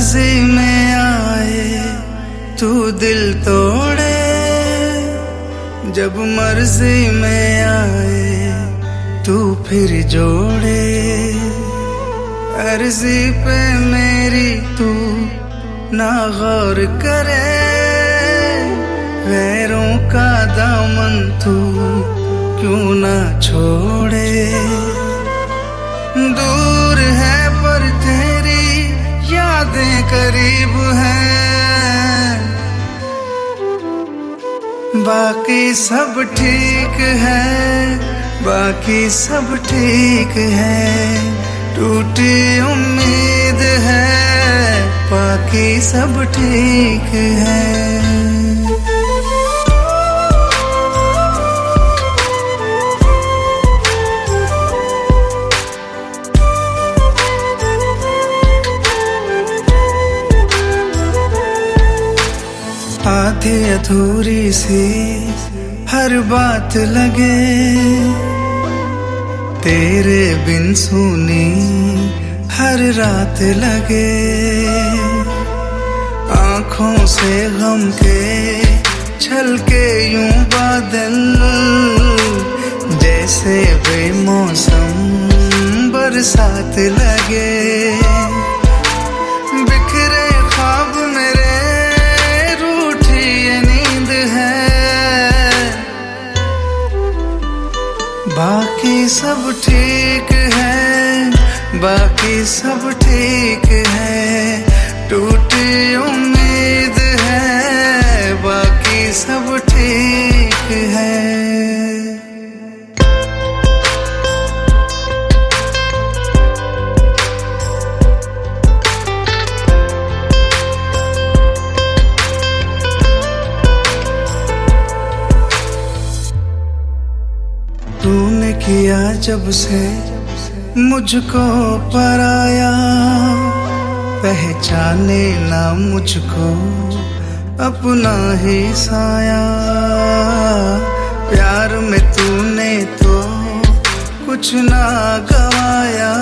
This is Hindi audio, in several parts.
मर्जी में आए तू दिल तोड़े, जब मर्जी में आए तू फिर जोड़े। अर्जी पे मेरी तू ना गौर करे, गैरों का दामन तू क्यों ना छोड़े। दूर है पर तेरी यादें करीब हैं, बाकी सब ठीक है, बाकी सब ठीक है। टूटी उम्मीद है, बाकी सब ठीक है। आधी अधूरी सी हर बात लगे, तेरे बिन सुनी हर रात लगे। आँखों से गम के छलके यूं बादल, जैसे बेमौसम बरसात लगे। बिखरे ख्वाब मेरे बाकी सब ठीक है, बाकी सब ठीक है। टूटी उम्मीद है, बाकी सब ठीक है। तूने किया जब से मुझको पराया, पहचाने ना मुझको अपना ही साया। प्यार में तूने तो कुछ ना गवाया,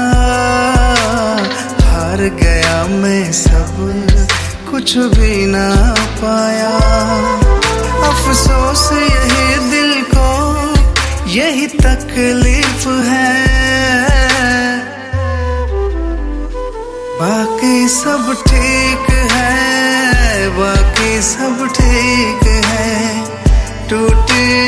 हार गया मैं सब कुछ भी ना पाया। अफसोस यही दिल को यही तकलीफ है, बाकी सब ठीक है, बाकी सब ठीक है। टूटी